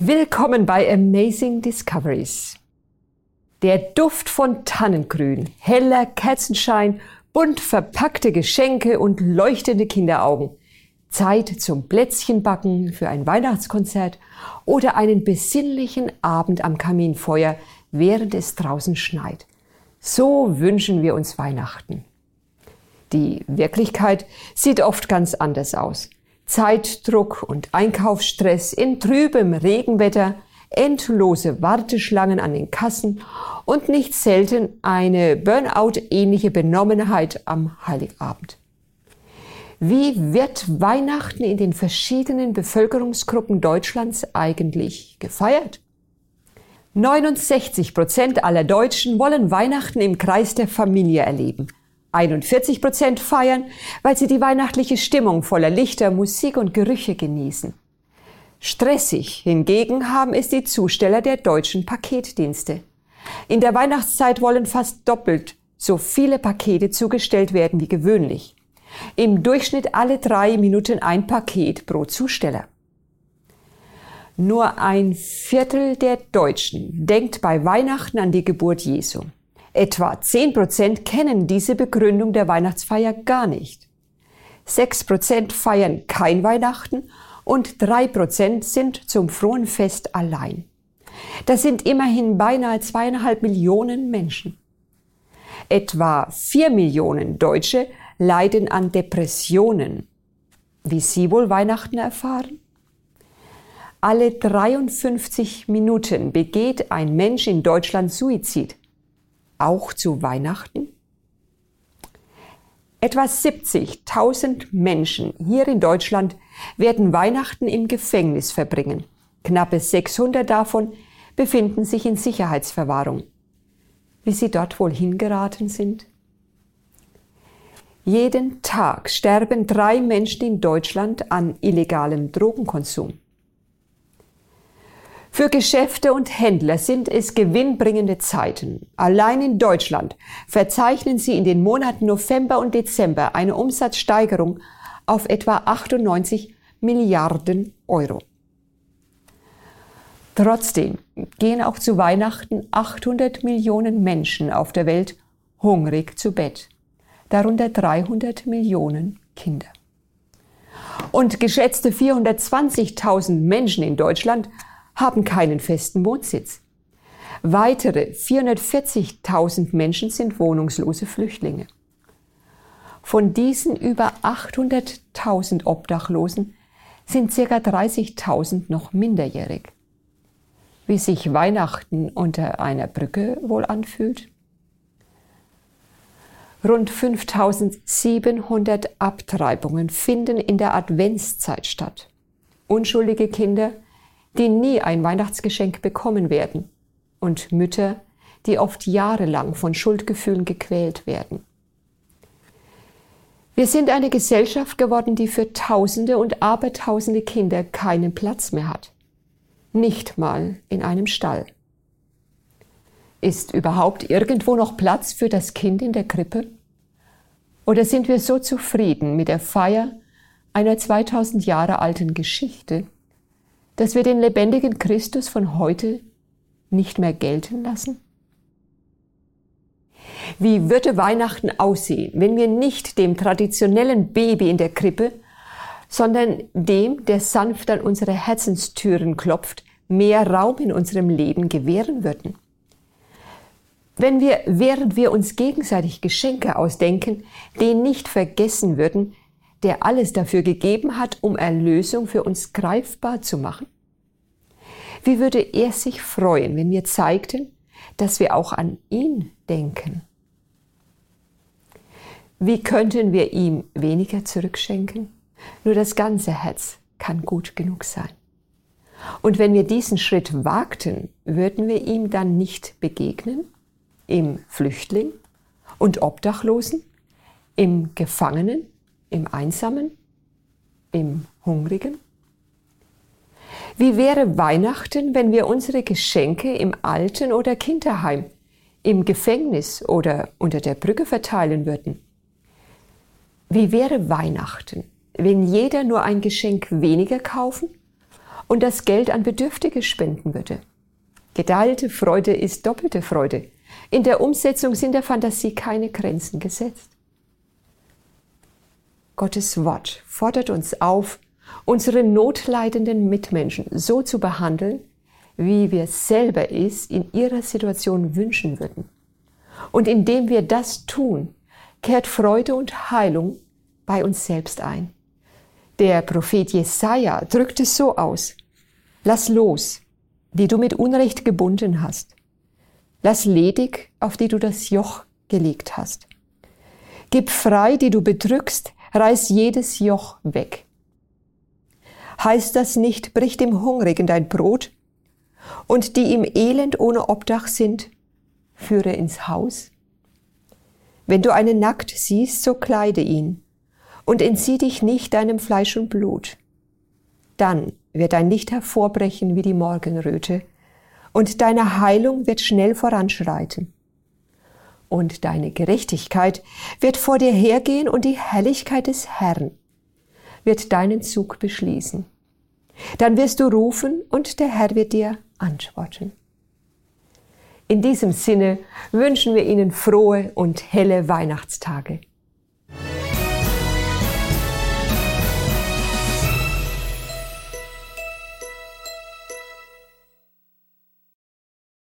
Willkommen bei Amazing Discoveries. Der Duft von Tannengrün, heller Kerzenschein, bunt verpackte Geschenke und leuchtende Kinderaugen. Zeit zum Plätzchenbacken für ein Weihnachtskonzert oder einen besinnlichen Abend am Kaminfeuer, während es draußen schneit. So wünschen wir uns Weihnachten. Die Wirklichkeit sieht oft ganz anders aus. Zeitdruck und Einkaufsstress in trübem Regenwetter, endlose Warteschlangen an den Kassen und nicht selten eine Burnout-ähnliche Benommenheit am Heiligabend. Wie wird Weihnachten in den verschiedenen Bevölkerungsgruppen Deutschlands eigentlich gefeiert? 69% aller Deutschen wollen Weihnachten im Kreis der Familie erleben. 41% feiern, weil sie die weihnachtliche Stimmung voller Lichter, Musik und Gerüche genießen. Stressig hingegen haben es die Zusteller der deutschen Paketdienste. In der Weihnachtszeit wollen fast doppelt so viele Pakete zugestellt werden wie gewöhnlich. Im Durchschnitt alle 3 Minuten ein Paket pro Zusteller. Nur 1/4 der Deutschen denkt bei Weihnachten an die Geburt Jesu. Etwa 10% kennen diese Begründung der Weihnachtsfeier gar nicht. 6% feiern kein Weihnachten und 3% sind zum frohen Fest allein. Das sind immerhin beinahe 2,5 Millionen Menschen. Etwa 4 Millionen Deutsche leiden an Depressionen. Wie Sie wohl Weihnachten erfahren? Alle 53 Minuten begeht ein Mensch in Deutschland Suizid. Auch zu Weihnachten? Etwa 70.000 Menschen hier in Deutschland werden Weihnachten im Gefängnis verbringen. Knappe 600 davon befinden sich in Sicherheitsverwahrung. Wie sie dort wohl hingeraten sind? Jeden Tag sterben 3 Menschen in Deutschland an illegalem Drogenkonsum. Für Geschäfte und Händler sind es gewinnbringende Zeiten. Allein in Deutschland verzeichnen sie in den Monaten November und Dezember eine Umsatzsteigerung auf etwa 98 Milliarden Euro. Trotzdem gehen auch zu Weihnachten 800 Millionen Menschen auf der Welt hungrig zu Bett, darunter 300 Millionen Kinder. Und geschätzte 420.000 Menschen in Deutschland haben keinen festen Wohnsitz. Weitere 440.000 Menschen sind wohnungslose Flüchtlinge. Von diesen über 800.000 Obdachlosen sind ca. 30.000 noch minderjährig. Wie sich Weihnachten unter einer Brücke wohl anfühlt? Rund 5.700 Abtreibungen finden in der Adventszeit statt. Unschuldige Kinder, die nie ein Weihnachtsgeschenk bekommen werden, und Mütter, die oft jahrelang von Schuldgefühlen gequält werden. Wir sind eine Gesellschaft geworden, die für Tausende und Abertausende Kinder keinen Platz mehr hat. Nicht mal in einem Stall. Ist überhaupt irgendwo noch Platz für das Kind in der Krippe? Oder sind wir so zufrieden mit der Feier einer 2000 Jahre alten Geschichte, dass wir den lebendigen Christus von heute nicht mehr gelten lassen? Wie würde Weihnachten aussehen, wenn wir nicht dem traditionellen Baby in der Krippe, sondern dem, der sanft an unsere Herzenstüren klopft, mehr Raum in unserem Leben gewähren würden? Wenn wir, während wir uns gegenseitig Geschenke ausdenken, den nicht vergessen würden, der alles dafür gegeben hat, um Erlösung für uns greifbar zu machen? Wie würde er sich freuen, wenn wir zeigten, dass wir auch an ihn denken? Wie könnten wir ihm weniger zurückschenken? Nur das ganze Herz kann gut genug sein. Und wenn wir diesen Schritt wagten, würden wir ihm dann nicht begegnen? Im Flüchtling und Obdachlosen? Im Gefangenen? Im Einsamen? Im Hungrigen? Wie wäre Weihnachten, wenn wir unsere Geschenke im Alten- oder Kinderheim, im Gefängnis oder unter der Brücke verteilen würden? Wie wäre Weihnachten, wenn jeder nur ein Geschenk weniger kaufen und das Geld an Bedürftige spenden würde. Geteilte Freude ist doppelte Freude. In der Umsetzung sind der Fantasie keine Grenzen gesetzt. Gottes Wort fordert uns auf, unsere notleidenden Mitmenschen so zu behandeln, wie wir selber es in ihrer Situation wünschen würden. Und indem wir das tun, kehrt Freude und Heilung bei uns selbst ein. Der Prophet Jesaja drückt es so aus: Lass los, die du mit Unrecht gebunden hast. Lass ledig, auf die du das Joch gelegt hast. Gib frei, die du bedrückst, reiß jedes Joch weg. Heißt das nicht, brich dem Hungrigen dein Brot und die im Elend ohne Obdach sind, führe ins Haus? Wenn du einen nackt siehst, so kleide ihn und entzieh dich nicht deinem Fleisch und Blut. Dann wird dein Licht hervorbrechen wie die Morgenröte und deine Heilung wird schnell voranschreiten. Und deine Gerechtigkeit wird vor dir hergehen und die Herrlichkeit des Herrn wird deinen Zug beschließen. Dann wirst du rufen und der Herr wird dir antworten. In diesem Sinne wünschen wir Ihnen frohe und helle Weihnachtstage.